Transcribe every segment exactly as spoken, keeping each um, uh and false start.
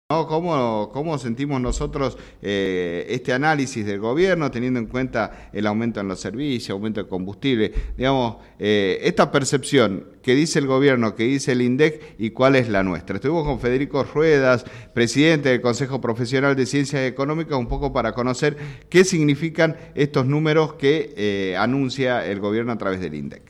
¿No? ¿Cómo, cómo sentimos nosotros eh, este análisis del gobierno, teniendo en cuenta el aumento en los servicios, aumento de combustible? Digamos, eh, esta percepción que dice el gobierno, que dice el INDEC y cuál es la nuestra. Estuvimos con Federico Ruedas, presidente del Consejo Profesional de Ciencias Económicas, un poco para conocer qué significan estos números que eh, anuncia el gobierno a través del INDEC.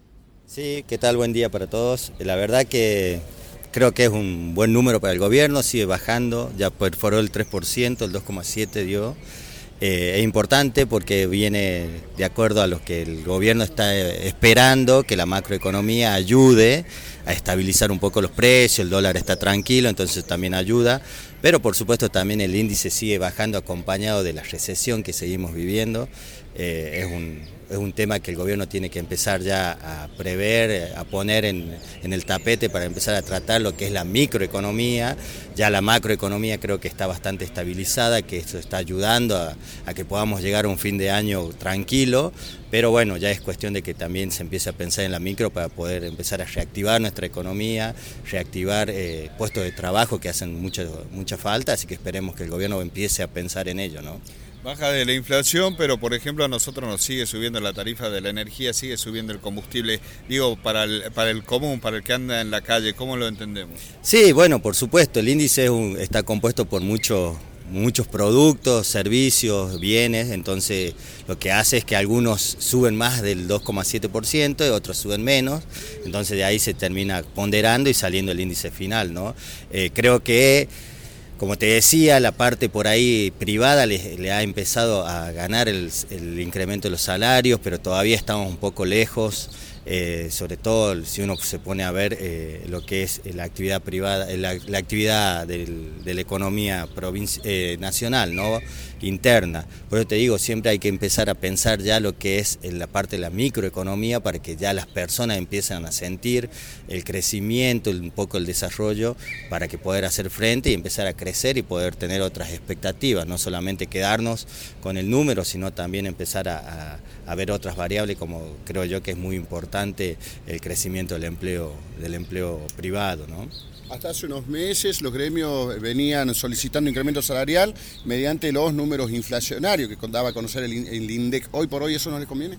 Sí, ¿qué tal? Buen día para todos. La verdad que creo que es un buen número para el gobierno, sigue bajando, ya perforó el tres por ciento, el dos coma siete por ciento dio. Eh, es importante porque viene de acuerdo a lo que el gobierno está esperando, que la macroeconomía ayude a estabilizar un poco los precios, el dólar está tranquilo, entonces también ayuda, pero por supuesto también el índice sigue bajando acompañado de la recesión que seguimos viviendo. Eh, es un, es un tema que el gobierno tiene que empezar ya a prever, a poner en, en el tapete para empezar a tratar lo que es la microeconomía. Ya la macroeconomía creo que está bastante estabilizada, que esto está ayudando a, a que podamos llegar a un fin de año tranquilo, pero bueno, ya es cuestión de que también se empiece a pensar en la micro para poder empezar a reactivar nuestra economía, reactivar eh, puestos de trabajo que hacen mucha, mucha falta, así que esperemos que el gobierno empiece a pensar en ello, ¿no? Baja de la inflación, pero por ejemplo a nosotros nos sigue subiendo la tarifa de la energía, sigue subiendo el combustible. Digo, para el, para el común, para el que anda en la calle, ¿cómo lo entendemos? Sí, bueno, por supuesto, el índice es un, está compuesto por muchos muchos productos, servicios, bienes, entonces lo que hace es que algunos suben más del dos coma siete por ciento y otros suben menos, entonces de ahí se termina ponderando y saliendo el índice final, ¿no? Eh, creo que, como te decía, la parte por ahí privada le, le ha empezado a ganar el, el incremento de los salarios, pero todavía estamos un poco lejos, eh, sobre todo si uno se pone a ver eh, lo que es la actividad privada, la, la actividad del, de la economía provinci- eh, nacional, ¿no? Interna. Por eso te digo, siempre hay que empezar a pensar ya lo que es en la parte de la microeconomía para que ya las personas empiezan a sentir el crecimiento, un poco el desarrollo, para que poder hacer frente y empezar a crecer y poder tener otras expectativas, no solamente quedarnos con el número, sino también empezar a, a, a ver otras variables, como creo yo que es muy importante el crecimiento del empleo, del empleo privado, ¿no? Hasta hace unos meses los gremios venían solicitando incremento salarial mediante los números inflacionarios que daba a conocer el, el INDEC. ¿Hoy por hoy eso no les conviene?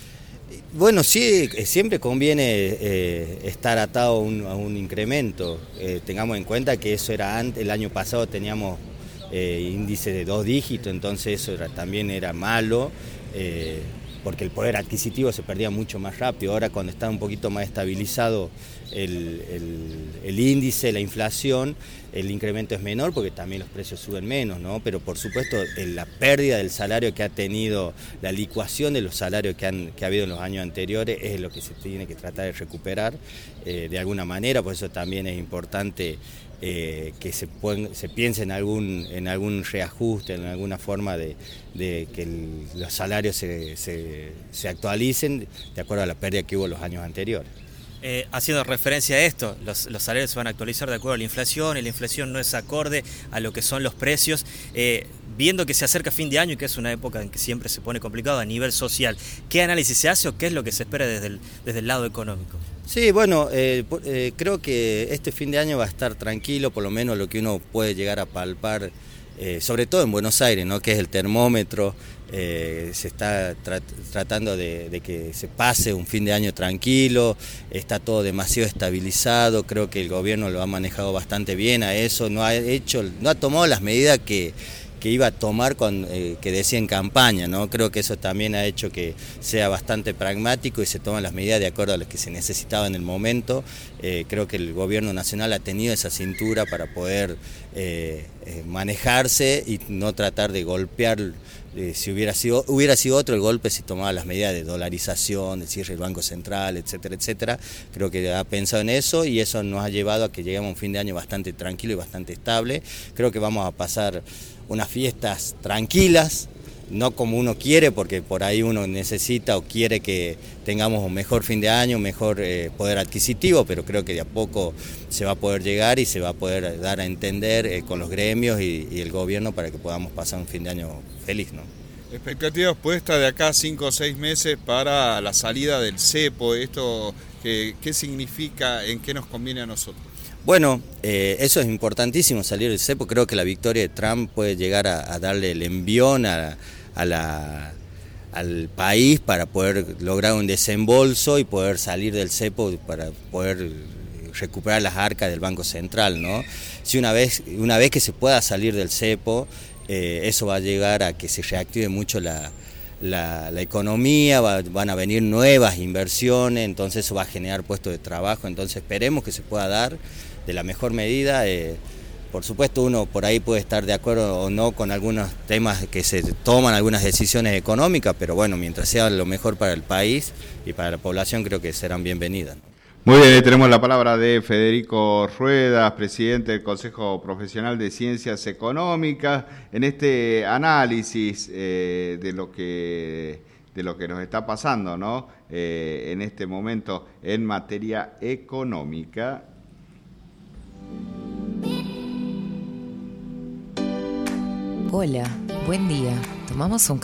Bueno, sí, siempre conviene eh, estar atado a un, a un incremento. Eh, tengamos en cuenta que eso era antes, el año pasado teníamos eh, índice de dos dígitos, entonces eso era, también era malo. Eh, porque el poder adquisitivo se perdía mucho más rápido. Ahora, cuando está un poquito más estabilizado el, el, el índice, la inflación, el incremento es menor porque también los precios suben menos, ¿no? Pero por supuesto la pérdida del salario que ha tenido, la licuación de los salarios que, han, que ha habido en los años anteriores es lo que se tiene que tratar de recuperar eh, de alguna manera, por eso también es importante Eh, que se, pueden, se piense en algún, en algún reajuste, en alguna forma de, de que el, los salarios se, se, se actualicen de acuerdo a la pérdida que hubo los años anteriores. Eh, haciendo referencia a esto, los, los salarios se van a actualizar de acuerdo a la inflación, y la inflación no es acorde a lo que son los precios. Eh, viendo que se acerca fin de año y que es una época en que siempre se pone complicado a nivel social, ¿qué análisis se hace o qué es lo que se espera desde el, desde el lado económico? Sí, bueno, eh, eh, creo que este fin de año va a estar tranquilo, por lo menos lo que uno puede llegar a palpar, eh, sobre todo en Buenos Aires, ¿no? Que es el termómetro, eh, se está tra tratando de, de que se pase un fin de año tranquilo, está todo demasiado estabilizado, creo que el gobierno lo ha manejado bastante bien a eso, no ha hecho, no ha tomado las medidas que que iba a tomar, con, eh, que decía en campaña, ¿no? Creo que eso también ha hecho que sea bastante pragmático y se toman las medidas de acuerdo a lo que se necesitaba en el momento. Eh, creo que el gobierno nacional ha tenido esa cintura para poder eh, eh, manejarse y no tratar de golpear. Eh, si hubiera sido, hubiera sido otro el golpe si tomaba las medidas de dolarización, de cierre del Banco Central, etcétera, etcétera. Creo que ha pensado en eso y eso nos ha llevado a que lleguemos a un fin de año bastante tranquilo y bastante estable. Creo que vamos a pasar unas fiestas tranquilas, no como uno quiere, porque por ahí uno necesita o quiere que tengamos un mejor fin de año, un mejor eh, poder adquisitivo, pero creo que de a poco se va a poder llegar y se va a poder dar a entender eh, con los gremios y, y el gobierno para que podamos pasar un fin de año feliz, ¿no? Expectativas puestas de acá a cinco o seis meses para la salida del cepo, esto, ¿qué, qué significa, en qué nos conviene a nosotros? Bueno, eh, eso es importantísimo, salir del cepo. Creo que la victoria de Trump puede llegar a, a darle el envión a, a la, al país para poder lograr un desembolso y poder salir del cepo, para poder recuperar las arcas del Banco Central, ¿no? Si una vez, una vez que se pueda salir del cepo, eh, eso va a llegar a que se reactive mucho la, la, la economía, va, van a venir nuevas inversiones, entonces eso va a generar puestos de trabajo, entonces esperemos que se pueda dar de la mejor medida. Eh, por supuesto uno por ahí puede estar de acuerdo o no con algunos temas que se toman, algunas decisiones económicas, pero bueno, mientras sea lo mejor para el país y para la población, creo que serán bienvenidas. Muy bien, ahí tenemos la palabra de Federico Ruedas, presidente del Consejo Profesional de Ciencias Económicas, en este análisis eh, de lo que de lo que nos está pasando, ¿no? Eh, en este momento en materia económica. Hola, buen día. ¿Tomamos un